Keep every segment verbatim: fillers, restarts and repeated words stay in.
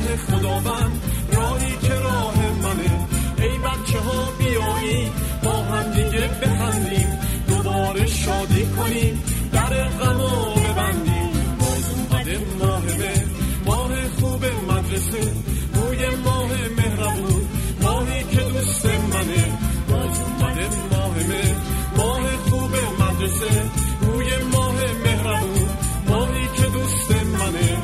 پناه خداوند، راهی که راه منه. ای بچه ها بیایی با هم دیگه بخندیم، دوباره شادی کنیم، در غمو ببندیم. باز اومده ماه مهر، ماه خوب مدرسه، بوی ماه مهربون، ماهی که دوست منه. باز اومده ماه مهر، ماه خوب مدرسه، بوی ماه مهربون، ماهی که دوست منه.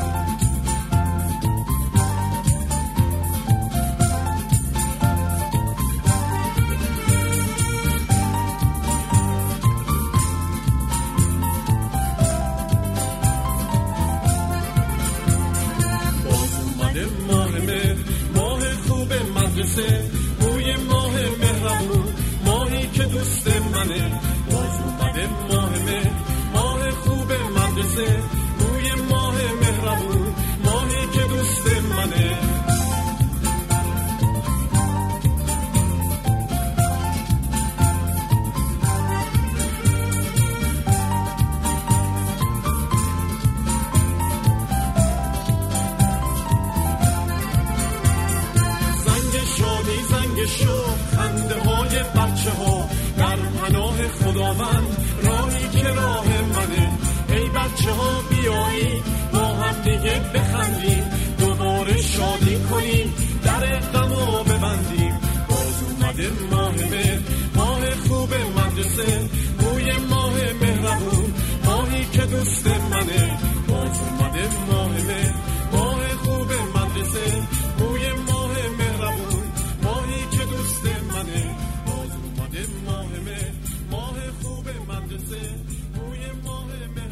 بوی ماه مهربون، ماهی که دوست منه. باز اومده ماه مهر، ماه خوب مدرسه، بوی ماه مهربون، ماهی که دوست منه. شو خنده های بچه ها در پناه خداوند، راهی که راه منه. ای بچه ها بیایی با هم دیگه بخندیم، دوباره شادی کنیم، در غمو ببندیم. باز اومده ماه مهر، ماه خوب مدرسه، بوی ماه مهربون، ماهی که دوست منه. باز اومده ماه مهر، ماه خوب مدرسه، بوی ماه مهربون، ماهی که دوست منه. باز اومده ماه مهر، ماه خوب مدرسه، بوی ماه مهربون.